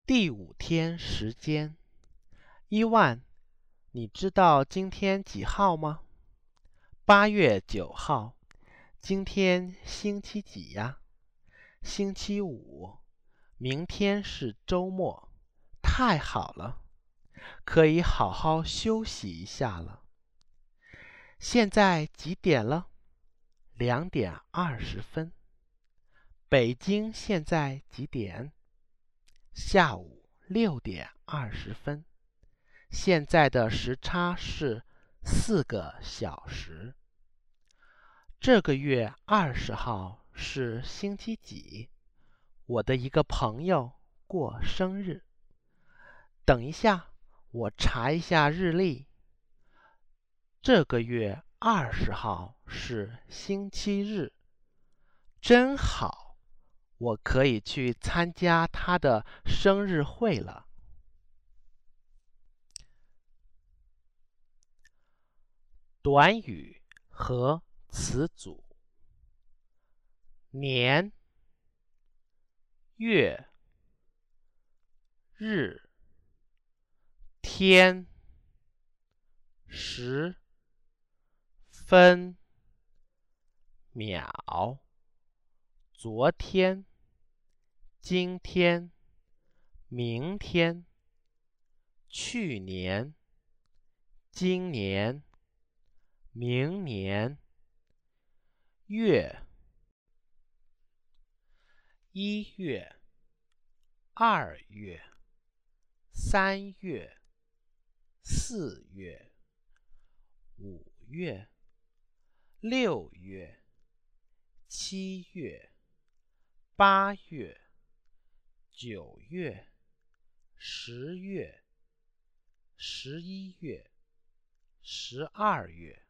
第5天时间。伊万，你知道今天几号吗？8月9号。今天星期几呀？星期5。明天是周末。太好了，可以好好休息一下了。现在几点了？2点20分。北京现在几点？下午6点20分。现在的时差是4个小时。这个月20号是星期几？我的一个朋友过生日。等一下，我查一下日历。这个月20号是星期日。真好，我可以去参加他的生日会了。短语和词组：年、月、日、天、时、分、秒、昨天、今天、明天、去年、今年、明年、月、1月、2月、3月、4月、5月、6月、7月、8月、9月、10月、11月、12月。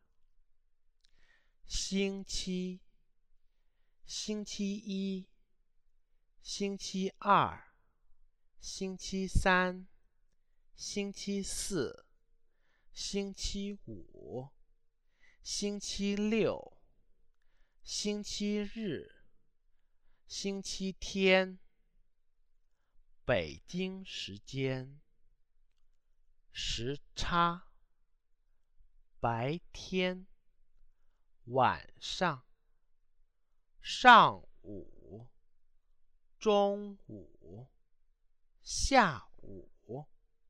星期：星期一、星期二、星期三、星期四、星期五、星期六、星期日、星期天。北京时间：时差，白天、晚上、上午、中午、下午。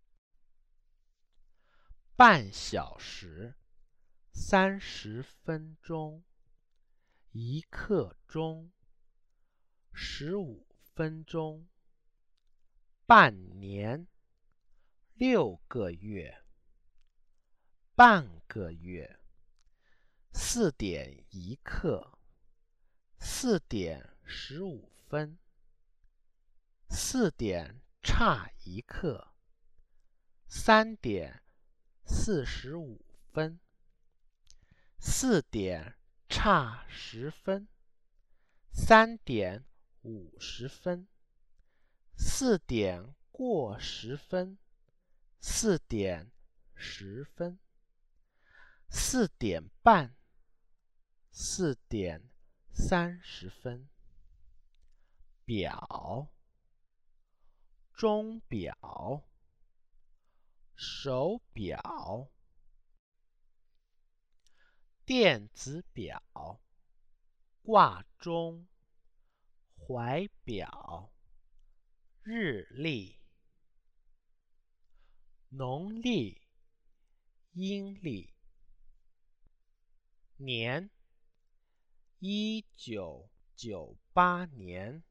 半小时，30分钟。1刻钟，15分钟。半年，6个月。半个月。4点1刻，4点15分。4点差1刻，3点45分。4点差10分，3点50分。4点过10分，4点10分。4点半，4点30分。表：钟表、手表、电子表、挂钟、怀表、日历。农历、阴历。年：1998年。